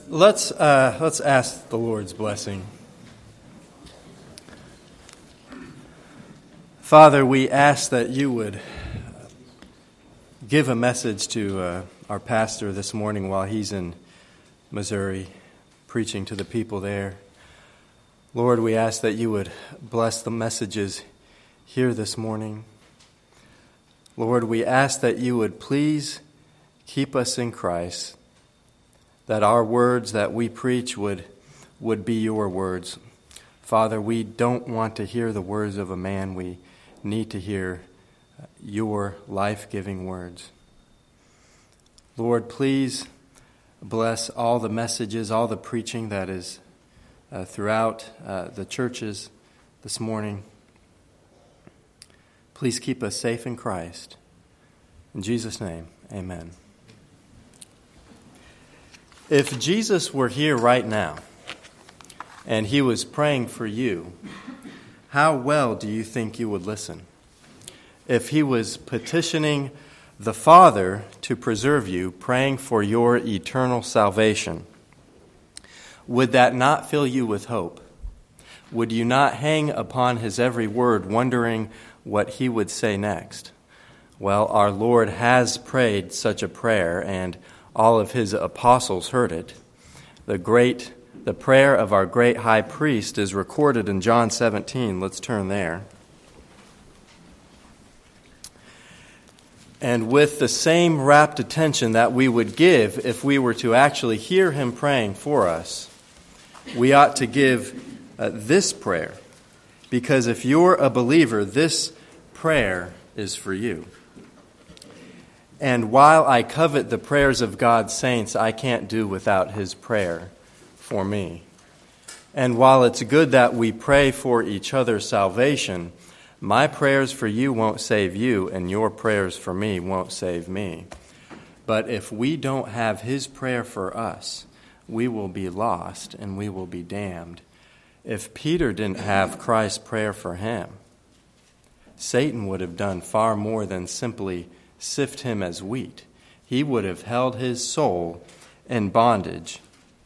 Let's ask the Lord's blessing. Father, we ask that you would give a message to our pastor this morning while he's in Missouri preaching to the people there. Lord, we ask that you would bless the messages here this morning. Lord, we ask that you would please keep us in Christ, that our words that we preach would be your words. Father, we don't want to hear the words of a man. We need to hear your life-giving words. Lord, please bless all the messages, all the preaching that is throughout the churches this morning. Please keep us safe in Christ. In Jesus' name, amen. If Jesus were here right now and he was praying for you, how well do you think you would listen? If he was petitioning the Father to preserve you, praying for your eternal salvation, would that not fill you with hope? Would you not hang upon his every word, wondering what he would say next? Well, our Lord has prayed such a prayer, and all of his apostles heard it. The prayer of our great high priest is recorded in John 17. Let's turn there. And with the same rapt attention that we would give if we were to actually hear him praying for us, we ought to give this prayer. Because if you're a believer, this prayer is for you. And while I covet the prayers of God's saints, I can't do without his prayer for me. And while it's good that we pray for each other's salvation, my prayers for you won't save you, and your prayers for me won't save me. But if we don't have his prayer for us, we will be lost and we will be damned. If Peter didn't have Christ's prayer for him, Satan would have done far more than simply sift him as wheat. He would have held his soul in bondage.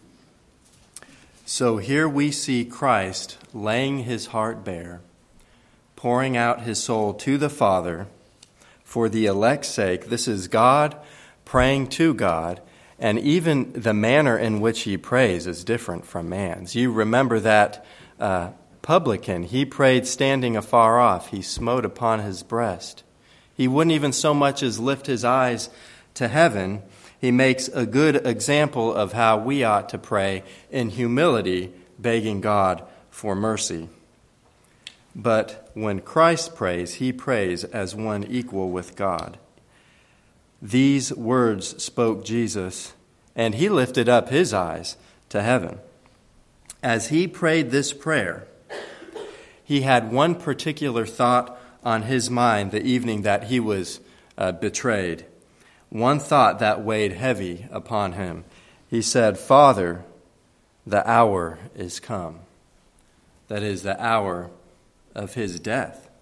So here we see Christ laying his heart bare, pouring out his soul to the Father for the elect's sake. This is God praying to God, and even the manner in which he prays is different from man's. You remember that publican, he prayed standing afar off. He smote upon his breast. He wouldn't even so much as lift his eyes to heaven. He makes a good example of how we ought to pray in humility, begging God for mercy. But when Christ prays, he prays as one equal with God. These words spoke Jesus, and he lifted up his eyes to heaven. As he prayed this prayer, he had one particular thought on his mind the evening that he was betrayed. One thought that weighed heavy upon him. He said, "Father, the hour is come." That is, the hour of his death.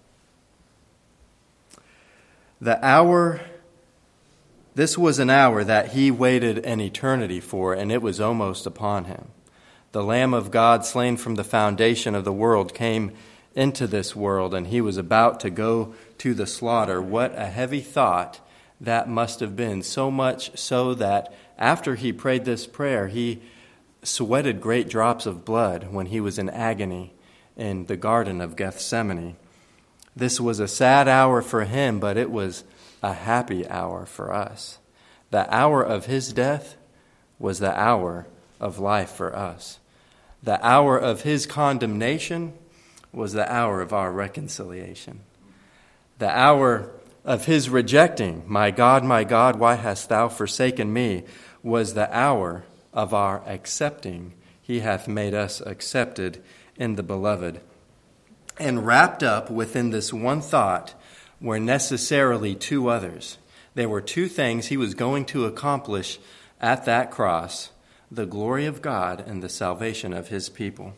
This was an hour that he waited an eternity for, and it was almost upon him. The Lamb of God, slain from the foundation of the world, came into this world, and he was about to go to the slaughter. What a heavy thought that must have been, so much so that after he prayed this prayer, he sweated great drops of blood when he was in agony in the Garden of Gethsemane. This was a sad hour for him, but it was a happy hour for us. The hour of his death was the hour of life for us. The hour of his condemnation was the hour of our reconciliation. The hour of his rejecting, my God, why hast thou forsaken me?" was the hour of our accepting. He hath made us accepted in the beloved. And wrapped up within this one thought were necessarily two others. There were two things he was going to accomplish at that cross: the glory of God and the salvation of his people.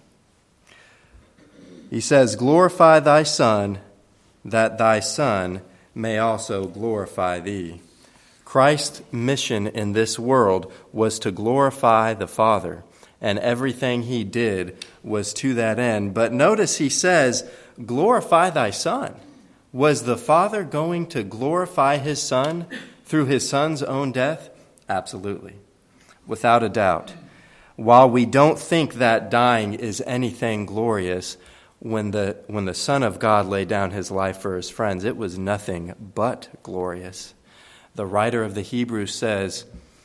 He says, "Glorify thy Son, that thy Son may also glorify thee." Christ's mission in this world was to glorify the Father, and everything he did was to that end. But notice he says, glorify thy Son. Was the Father going to glorify his Son through his Son's own death? Absolutely, without a doubt. While we don't think that dying is anything glorious, when the Son of God laid down his life for his friends, it was nothing but glorious. The writer to the Hebrews says,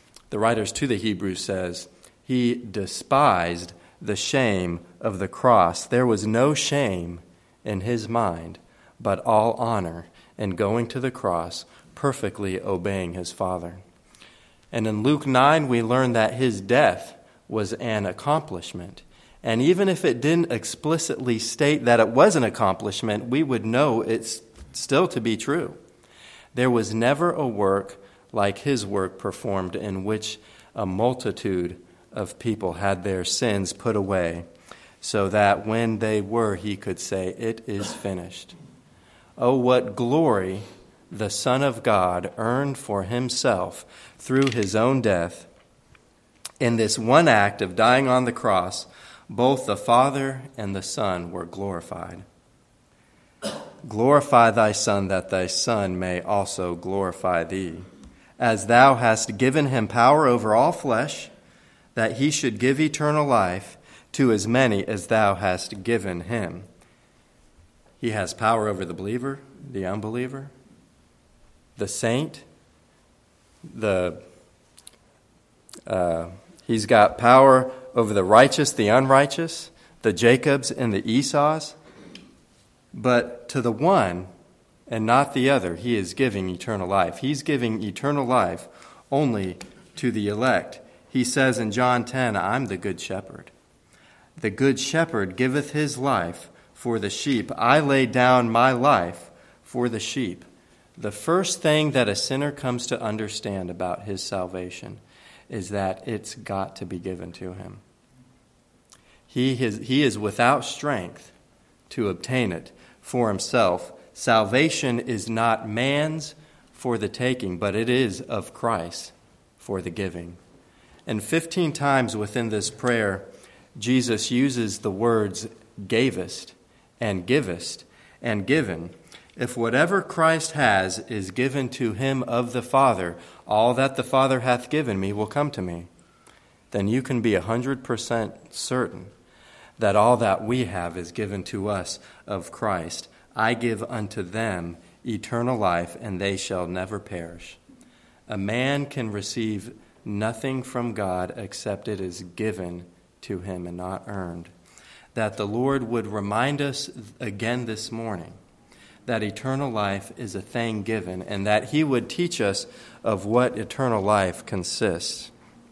he despised the shame of the cross. There was no shame in his mind, but all honor in going to the cross, perfectly obeying his Father. And in Luke 9, we learn that his death was an accomplishment. And even if it didn't explicitly state that it was an accomplishment, we would know it's still to be true. There was never a work like his work performed in which a multitude of people had their sins put away, so that when they were, he could say, it is finished. Oh, what glory the Son of God earned for himself through his own death. In this one act of dying on the cross, both the Father and the Son were glorified. Glorify thy Son, that thy Son may also glorify thee, as thou hast given him power over all flesh, that he should give eternal life to as many as thou hast given him. He has power over the believer, the unbeliever, the saint, he's got power over the righteous, the unrighteous, the Jacobs and the Esau's. But to the one and not the other, he is giving eternal life. He's giving eternal life only to the elect. He says in John 10, I'm the good shepherd. The good shepherd giveth his life for the sheep. I lay down my life for the sheep. The first thing that a sinner comes to understand about his salvation is that it's got to be given to him. He is without strength to obtain it for himself. Salvation is not man's for the taking, but it is of Christ for the giving. And 15 times within this prayer, Jesus uses the words gavest and givest and given. If whatever Christ has is given to him of the Father, all that the Father hath given me will come to me. Then you can be 100% certain that all that we have is given to us of Christ. I give unto them eternal life, and they shall never perish. A man can receive nothing from God except it is given to him and not earned. That the Lord would remind us again this morning that eternal life is a thing given, and that he would teach us of what eternal life consists.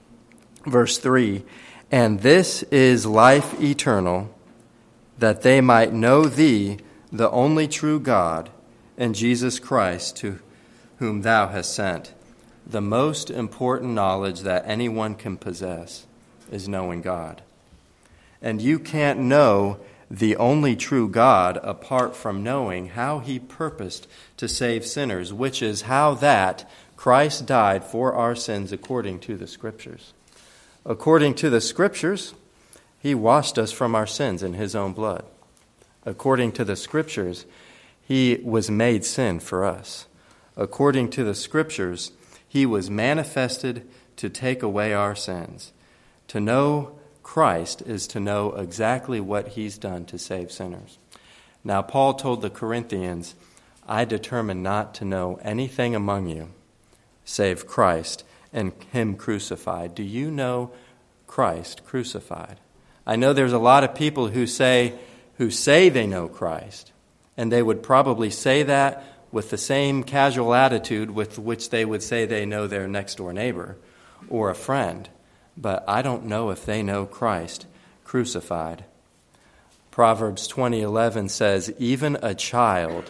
Verse 3, and this is life eternal, that they might know thee, the only true God, and Jesus Christ, to whom thou hast sent. The most important knowledge that anyone can possess is knowing God. And you can't know the only true God apart from knowing how he purposed to save sinners, which is how that Christ died for our sins according to the Scriptures. According to the Scriptures, he washed us from our sins in his own blood. According to the Scriptures, he was made sin for us. According to the Scriptures, he was manifested to take away our sins. To know Christ is to know exactly what he's done to save sinners. Now, Paul told the Corinthians, I determined not to know anything among you save Christ and him crucified. Do you know Christ crucified? I know there's a lot of people who say they know Christ, and they would probably say that with the same casual attitude with which they would say they know their next-door neighbor or a friend. But I don't know if they know Christ crucified. Proverbs 20:11 says, even a child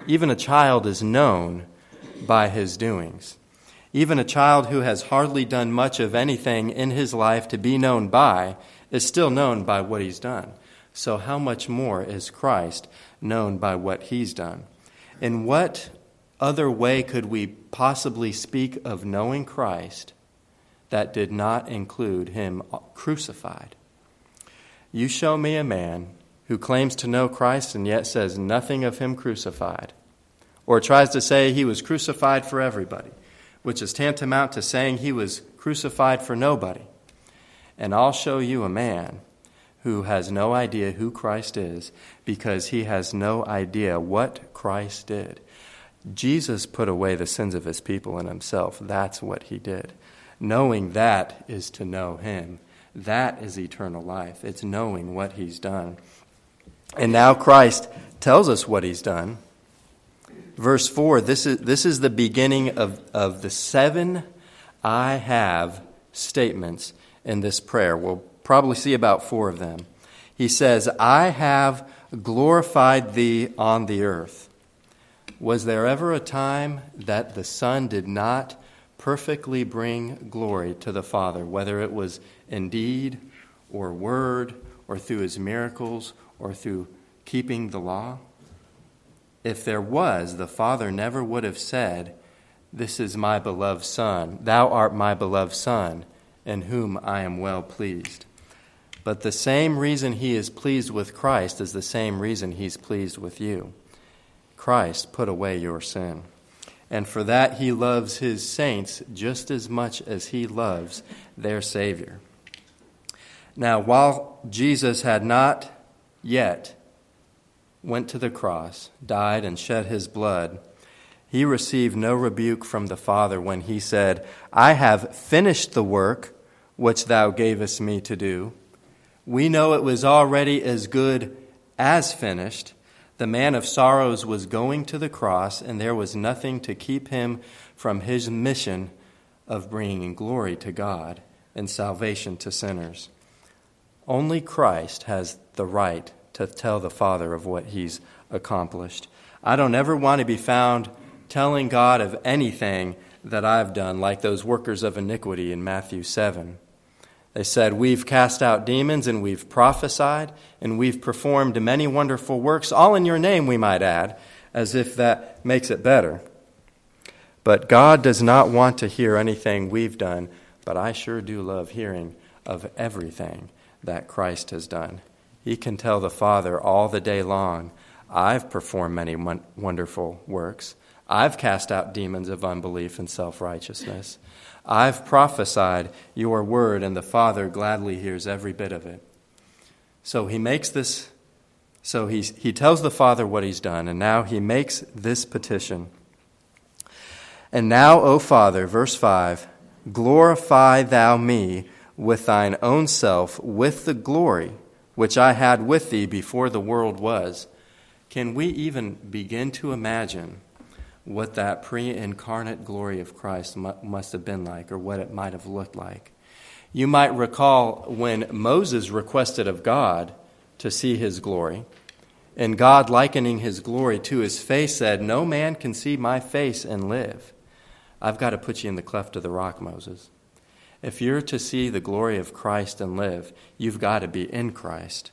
is known by his doings. Even a child who has hardly done much of anything in his life to be known by is still known by what he's done. So how much more is Christ known by what he's done? In what other way could we possibly speak of knowing Christ that did not include him crucified? You show me a man who claims to know Christ and yet says nothing of him crucified, or tries to say he was crucified for everybody, which is tantamount to saying he was crucified for nobody. And I'll show you a man who has no idea who Christ is because he has no idea what Christ did. Jesus put away the sins of his people and himself. That's what he did. Knowing that is to know him. That is eternal life. It's knowing what he's done. And now Christ tells us what he's done. Verse 4, this is the beginning of the 7 I have statements in this prayer. We'll probably see about 4 of them. He says, I have glorified thee on the earth. Was there ever a time that the Son did not perfectly bring glory to the Father, whether it was in deed or word or through his miracles or through keeping the law? If there was, the Father never would have said, this is my beloved Son, thou art my beloved Son, in whom I am well pleased. But the same reason he is pleased with Christ is the same reason he's pleased with you. Christ put away your sin. And for that he loves his saints just as much as he loves their Savior. Now, while Jesus had not yet went to the cross, died, and shed his blood, he received no rebuke from the Father when he said, I have finished the work which thou gavest me to do. We know it was already as good as finished. The man of sorrows was going to the cross, and there was nothing to keep him from his mission of bringing glory to God and salvation to sinners. Only Christ has the right to tell the Father of what he's accomplished. I don't ever want to be found telling God of anything that I've done, like those workers of iniquity in Matthew 7. They said, we've cast out demons and we've prophesied and we've performed many wonderful works, all in your name, we might add, as if that makes it better. But God does not want to hear anything we've done, but I sure do love hearing of everything that Christ has done. He can tell the Father all the day long, I've performed many wonderful works. I've cast out demons of unbelief and self-righteousness. I've prophesied your word, and the Father gladly hears every bit of it. So he makes this, he tells the Father what he's done, and now he makes this petition. And now, O Father, verse 5, glorify thou me with thine own self, with the glory which I had with thee before the world was. Can we even begin to imagine what that pre-incarnate glory of Christ must have been like, or what it might have looked like? You might recall when Moses requested of God to see his glory, and God, likening his glory to his face, said, no man can see my face and live. I've got to put you in the cleft of the rock, Moses. If you're to see the glory of Christ and live, you've got to be in Christ.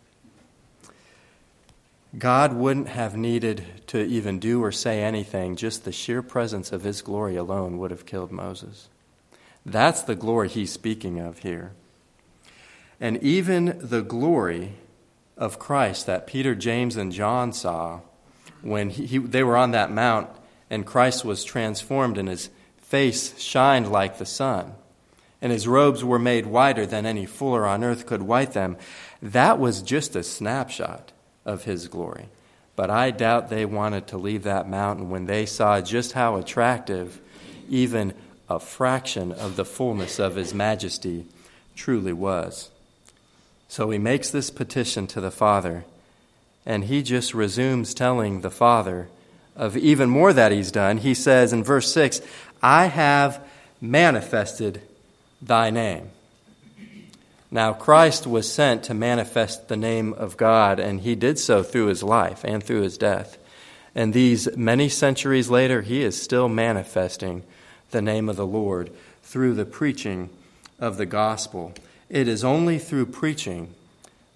God wouldn't have needed to even do or say anything. Just the sheer presence of his glory alone would have killed Moses. That's the glory he's speaking of here. And even the glory of Christ that Peter, James, and John saw when they were on that mount and Christ was transformed and his face shined like the sun and his robes were made whiter than any fuller on earth could white them, that was just a snapshot of his glory. But I doubt they wanted to leave that mountain when they saw just how attractive even a fraction of the fullness of his majesty truly was. So he makes this petition to the Father, and he just resumes telling the Father of even more that he's done. He says in verse 6, I have manifested thy name. Now, Christ was sent to manifest the name of God, and he did so through his life and through his death. And these many centuries later, he is still manifesting the name of the Lord through the preaching of the gospel. It is only through preaching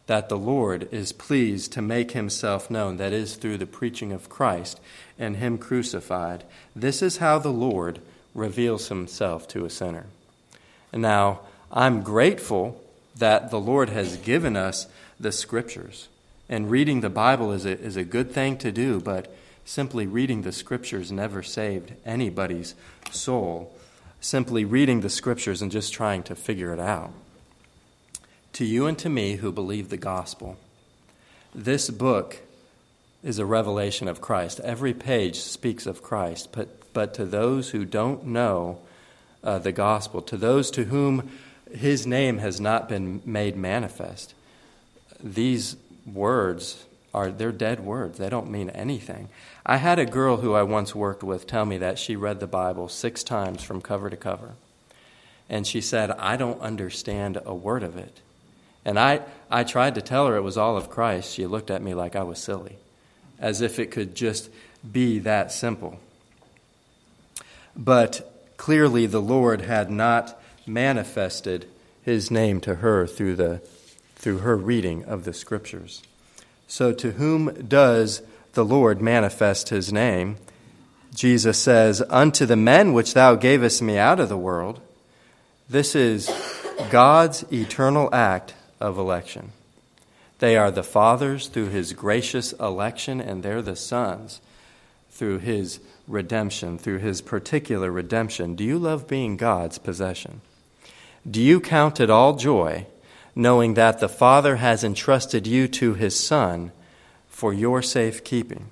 that the Lord is pleased to make himself known, that is, through the preaching of Christ and him crucified. This is how the Lord reveals himself to a sinner. And now, I'm grateful that the Lord has given us the Scriptures. And reading the Bible is a good thing to do, but simply reading the Scriptures never saved anybody's soul. Simply reading the Scriptures and just trying to figure it out. To you and to me who believe the gospel, this book is a revelation of Christ. Every page speaks of Christ, but to those who don't know the gospel, to those to whom his name has not been made manifest, these words they're dead words. They don't mean anything. I had a girl who I once worked with tell me that she read the Bible 6 times from cover to cover. And she said, I don't understand a word of it. And I tried to tell her it was all of Christ. She looked at me like I was silly, as if it could just be that simple. But clearly the Lord had not manifested his name to her through her reading of the Scriptures. So to whom does the Lord manifest his name? Jesus says, unto the men which thou gavest me out of the world. This is God's eternal act of election. They are the fathers through his gracious election, and they're the sons through his redemption, through his particular redemption. Do you love being God's possession? Do you count it all joy, knowing that the Father has entrusted you to his Son for your safekeeping?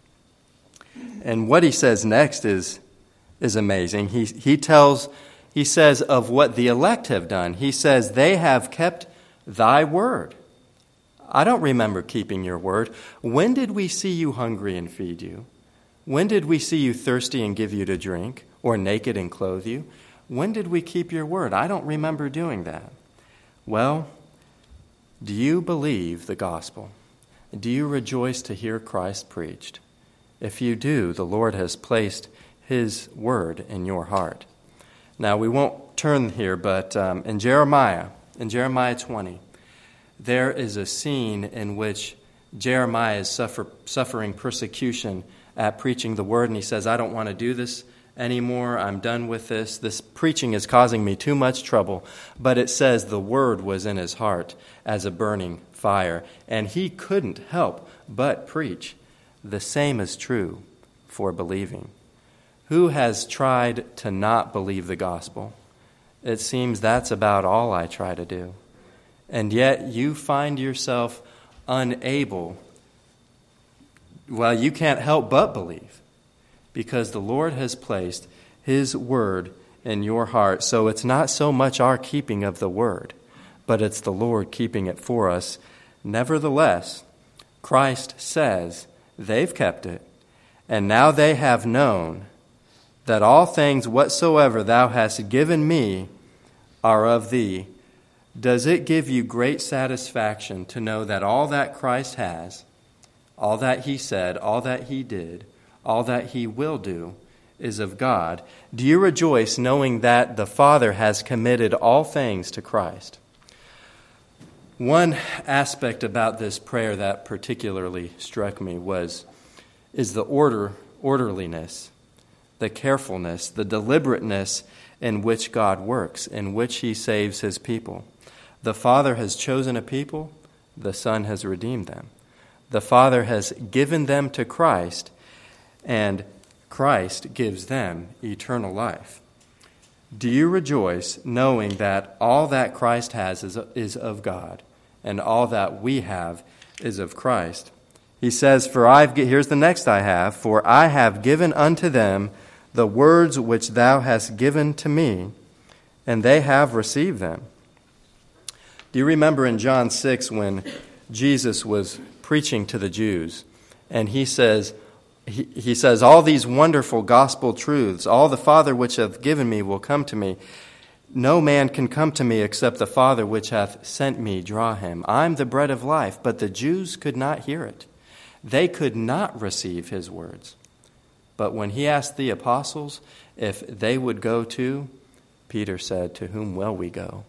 And what he says next is amazing. He says of what the elect have done. He says, they have kept thy word. I don't remember keeping your word. When did we see you hungry and feed you? When did we see you thirsty and give you to drink, or naked and clothe you? When did we keep your word? I don't remember doing that. Well, do you believe the gospel? Do you rejoice to hear Christ preached? If you do, the Lord has placed his word in your heart. Now, we won't turn here, but in Jeremiah 20, there is a scene in which Jeremiah is suffering persecution at preaching the word, and he says, I don't want to do this anymore. I'm done with this. This preaching is causing me too much trouble. But it says the word was in his heart as a burning fire, and he couldn't help but preach. The same is true for believing. Who has tried to not believe the gospel? It seems that's about all I try to do. And yet you find yourself unable. Well, you can't help but believe, because the Lord has placed his word in your heart. So it's not so much our keeping of the word, but it's the Lord keeping it for us. Nevertheless, Christ says they've kept it, and now they have known that all things whatsoever thou hast given me are of thee. Does it give you great satisfaction to know that all that Christ has, all that he said, all that he did, all that he will do is of God? Do you rejoice knowing that the Father has committed all things to Christ? One aspect about this prayer that particularly struck me is the orderliness, the carefulness, the deliberateness in which God works, in which he saves his people. The Father has chosen a people, the Son has redeemed them. The Father has given them to Christ, and Christ gives them eternal life. Do you rejoice knowing that all that Christ has is of God, and all that we have is of Christ? He says, here's the next I have, for I have given unto them the words which thou hast given to me, and they have received them. Do you remember in John 6 when Jesus was preaching to the Jews, and he says, all these wonderful gospel truths, all the Father which hath given me will come to me. No man can come to me except the Father which hath sent me draw him. I'm the bread of life. But the Jews could not hear it. They could not receive his words. But when he asked the apostles if they would go too, Peter said, to whom will we go?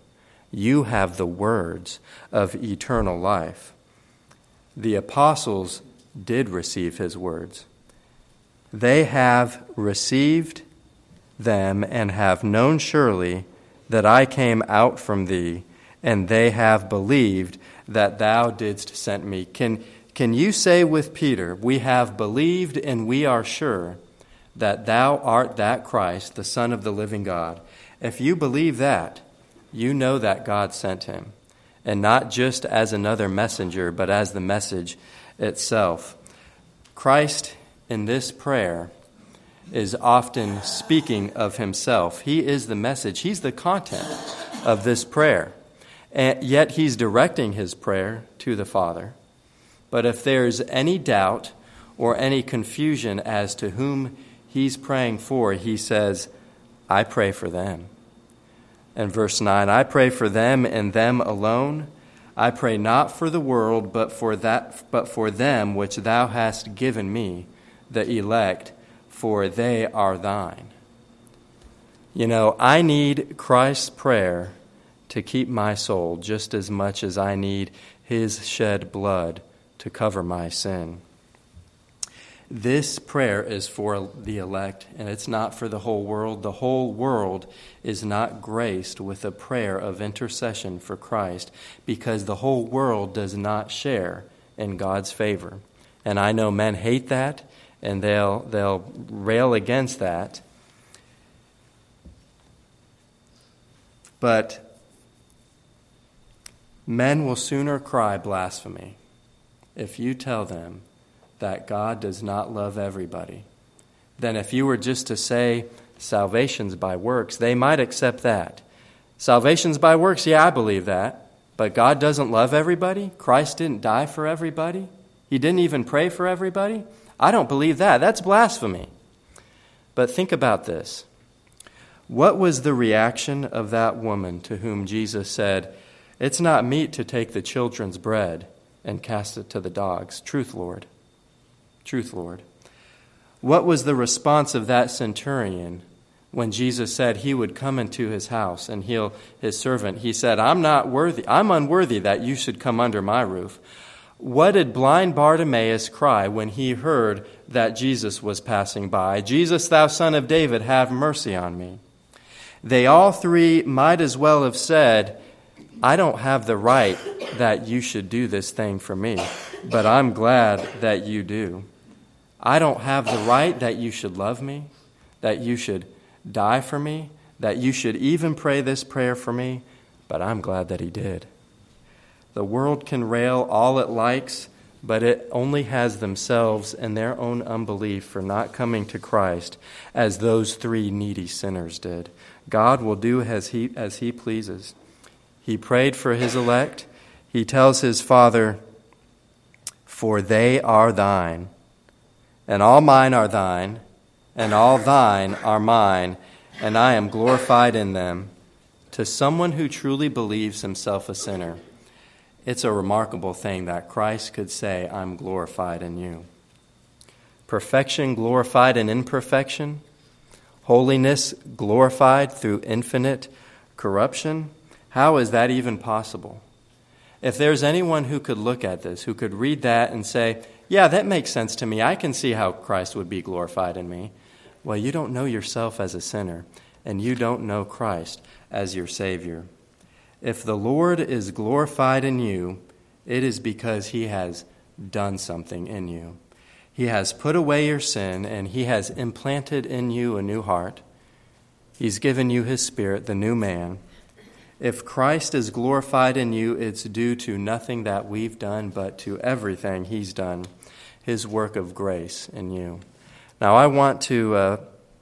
You have the words of eternal life. The apostles did receive his words. They have received them and have known surely that I came out from thee, and they have believed that thou didst send me. Can you say with Peter, we have believed and we are sure that thou art that Christ, the Son of the living God? If you believe that, you know that God sent him, and not just as another messenger, but as the message itself. Christ, in this prayer, is often speaking of himself. He is the message. He's the content of this prayer. And yet he's directing his prayer to the Father. But if there's any doubt or any confusion as to whom he's praying for, he says, I pray for them. And verse 9, I pray for them and them alone. I pray not for the world, but for them which thou hast given me, the elect, for they are thine. You know, I need Christ's prayer to keep my soul just as much as I need his shed blood to cover my sin. This prayer is for the elect, and it's not for the whole world. The whole world is not graced with a prayer of intercession for Christ because the whole world does not share in God's favor. And I know men hate that, and they'll rail against that. But men will sooner cry blasphemy if you tell them that God does not love everybody than if you were just to say salvation's by works. They might accept that. Salvation's by works, yeah, I believe that. But God doesn't love everybody? Christ didn't die for everybody? He didn't even pray for everybody? I don't believe that. That's blasphemy. But think about this. What was the reaction of that woman to whom Jesus said, it's not meet to take the children's bread and cast it to the dogs? Truth, Lord. Truth, Lord. What was the response of that centurion when Jesus said he would come into his house and heal his servant? He said, I'm unworthy that you should come under my roof. What did blind Bartimaeus cry when he heard that Jesus was passing by? Jesus, thou son of David, have mercy on me. They all three might as well have said, I don't have the right that you should do this thing for me, but I'm glad that you do. I don't have the right that you should love me, that you should die for me, that you should even pray this prayer for me, but I'm glad that he did. The world can rail all it likes, but it only has themselves and their own unbelief for not coming to Christ as those three needy sinners did. God will do as he pleases. He prayed for his elect. He tells his Father, for they are thine, and all mine are thine, and all thine are mine, and I am glorified in them. To someone who truly believes himself a sinner, it's a remarkable thing that Christ could say, I'm glorified in you. Perfection glorified in imperfection, holiness glorified through infinite corruption. How is that even possible? If there's anyone who could look at this, who could read that and say, yeah, that makes sense to me. I can see how Christ would be glorified in me. Well, you don't know yourself as a sinner, and you don't know Christ as your Savior. If the Lord is glorified in you, it is because he has done something in you. He has put away your sin, and he has implanted in you a new heart. He's given you his Spirit, the new man. If Christ is glorified in you, it's due to nothing that we've done, but to everything he's done, his work of grace in you. Now, I want to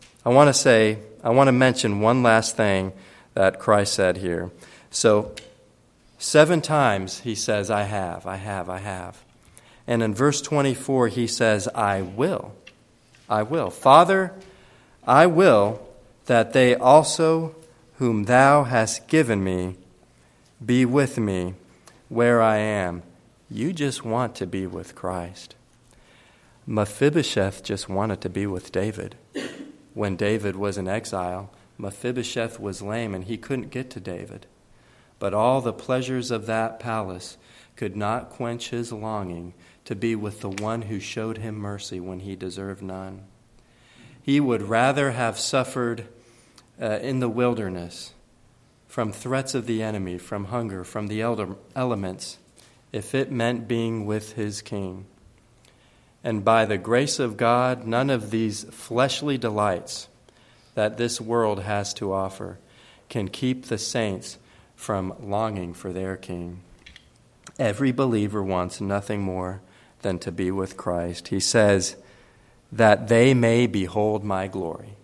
mention one last thing that Christ said here. So, 7 times he says, I have. And in verse 24, he says, I will. Father, I will that they also whom thou hast given me be with me where I am. You just want to be with Christ. Mephibosheth just wanted to be with David. When David was in exile, Mephibosheth was lame and he couldn't get to David. But all the pleasures of that palace could not quench his longing to be with the one who showed him mercy when he deserved none. He would rather have suffered in the wilderness from threats of the enemy, from hunger, from the elements, if it meant being with his King. And by the grace of God, none of these fleshly delights that this world has to offer can keep the saints from longing for their King. Every believer wants nothing more than to be with Christ. He says, that they may behold my glory.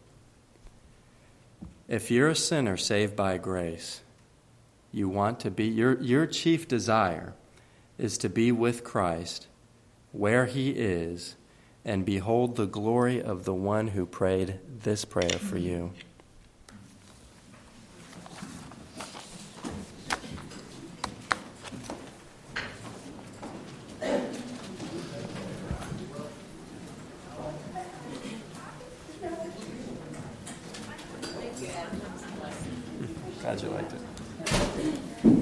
If you're a sinner saved by grace, you want to be, your chief desire is to be with Christ where he is and behold the glory of the one who prayed this prayer for you. How'd you like it?